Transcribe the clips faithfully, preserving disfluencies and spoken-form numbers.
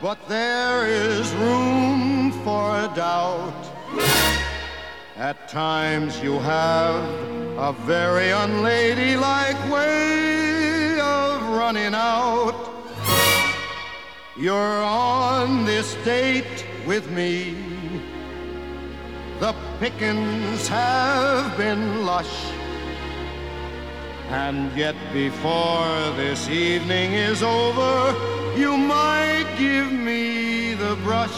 but there is room for doubt. At times you have a very unladylike way of running out. You're on this date with me. The pickings have been lush, and yet before this evening is over, you might give me the brush.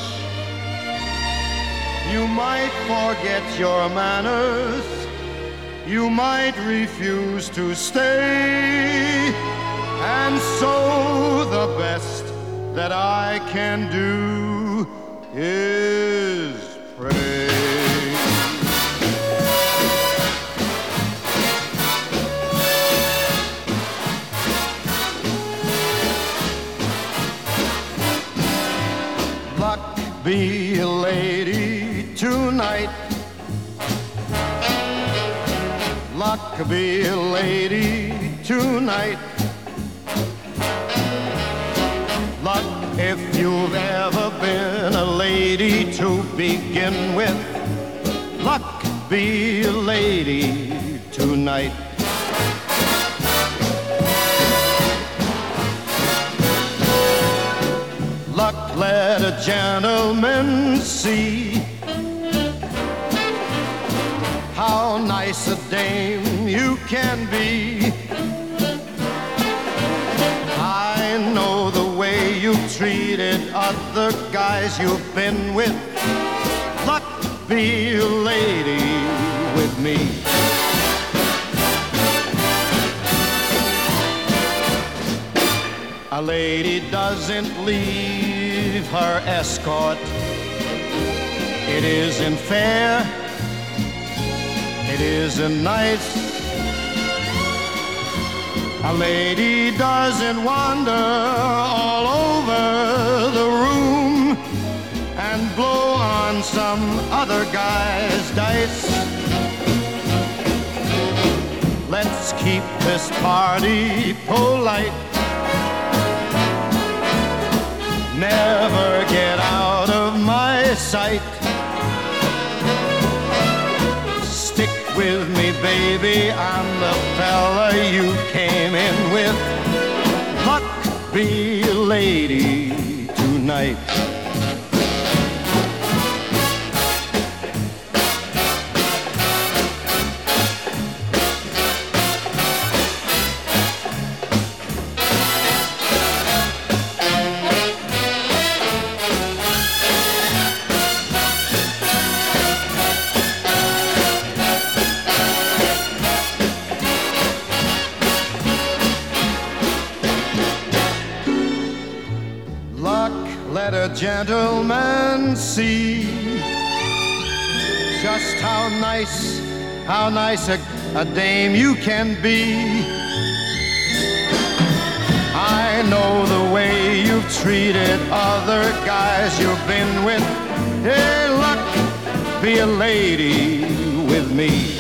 You might forget your manners. You might refuse to stay. And so the best that I can do is pray. Luck be a lady tonight. Luck be a lady tonight. Luck if you've ever been a lady to begin with. Luck be a lady tonight. Luck let a gentleman see how nice a dame you can be. I know the way you've treated other guys you've been with. Luck be a lady with me. A lady doesn't leave her escort. It isn't fair. It isn't nice. A lady doesn't wander all over the room and blow on some other guy's dice. Let's keep this party polite. Never get out of my sight. Stick with me, baby, I'm the fella you came in with. Luck be a lady tonight. Let a gentleman see just how nice, how nice a, a dame you can be. I know the way you've treated other guys you've been with. Hey, luck be a lady with me.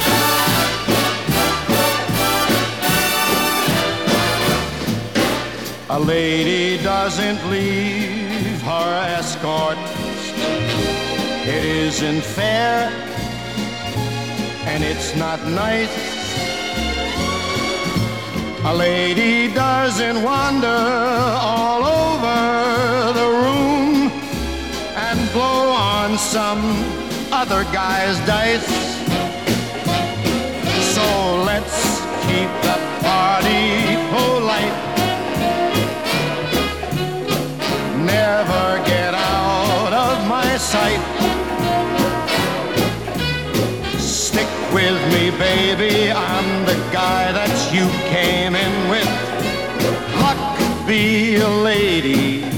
A lady doesn't leave her escort. It isn't fair, and it's not nice. A lady doesn't wander all over the room and blow on some other guy's dice. So let's keep the party polite. Never get out of my sight. Stick with me, baby, I'm the guy that you came in with. Luck be a lady